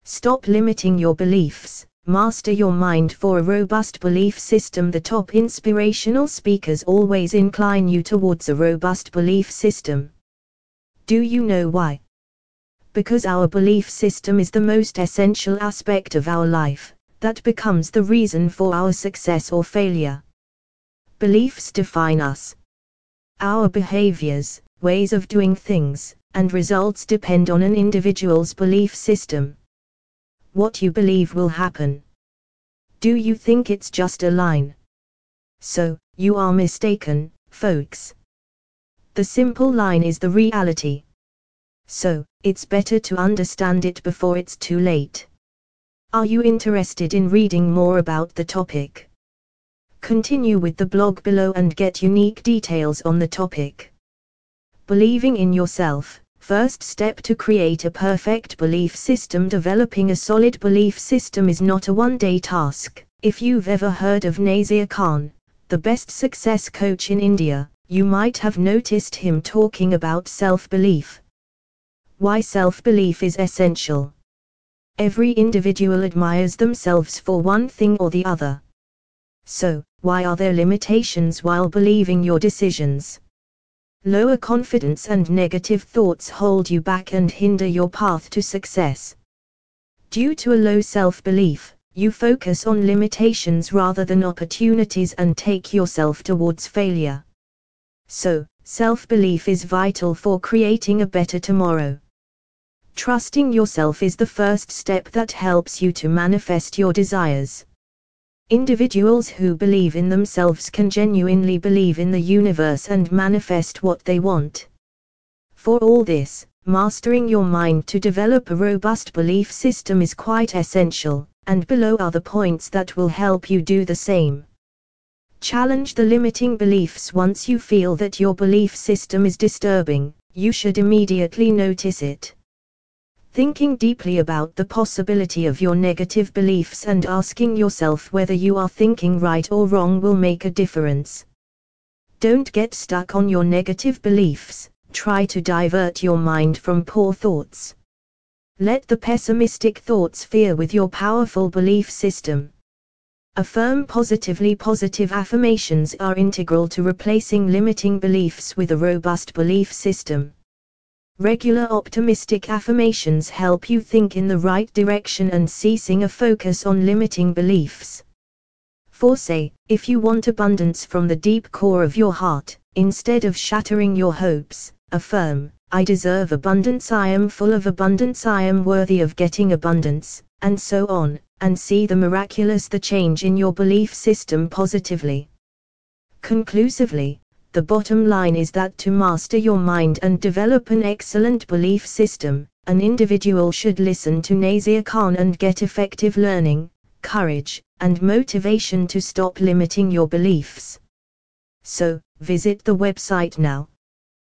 Stop limiting your beliefs, master your mind for a robust belief system. The top inspirational speakers always incline you towards a robust belief system. Do you know why? Because our belief system is the most essential aspect of our life, that becomes the reason for our success or failure. Beliefs define us. Our behaviors, ways of doing things, and results depend on an individual's belief system. What you believe will happen. Do you think it's just a line? So, you are mistaken, folks. The simple line is the reality. So, it's better to understand it before it's too late. Are you interested in reading more about the topic? Continue with the blog below and get unique details on the topic. Believing in yourself. First step to create a perfect belief system. Developing a solid belief system is not a one-day task. If you've ever heard of Nasir Khan, the best success coach in India, you might have noticed him talking about self-belief. Why self-belief is essential. Every individual admires themselves for one thing or the other. So, why are there limitations while believing your decisions? Lower confidence and negative thoughts hold you back and hinder your path to success. Due to a low self-belief, you focus on limitations rather than opportunities and take yourself towards failure. So, self-belief is vital for creating a better tomorrow. Trusting yourself is the first step that helps you to manifest your desires. Individuals who believe in themselves can genuinely believe in the universe and manifest what they want. For all this, mastering your mind to develop a robust belief system is quite essential, and below are the points that will help you do the same. Challenge the limiting beliefs. Once you feel that your belief system is disturbing, you should immediately notice it. Thinking deeply about the possibility of your negative beliefs and asking yourself whether you are thinking right or wrong will make a difference. Don't get stuck on your negative beliefs, try to divert your mind from poor thoughts. Let the pessimistic thoughts fear with your powerful belief system. Affirm positively. Positive affirmations are integral to replacing limiting beliefs with a robust belief system. Regular optimistic affirmations help you think in the right direction and ceasing a focus on limiting beliefs. 4. Say, if you want abundance from the deep core of your heart, instead of shattering your hopes, affirm, I deserve abundance, I am full of abundance, I am worthy of getting abundance, and so on, and see the miraculous change in your belief system positively. Conclusively, the bottom line is that to master your mind and develop an excellent belief system, an individual should listen to Nasir Khan and get effective learning, courage, and motivation to stop limiting your beliefs. So, visit the website now.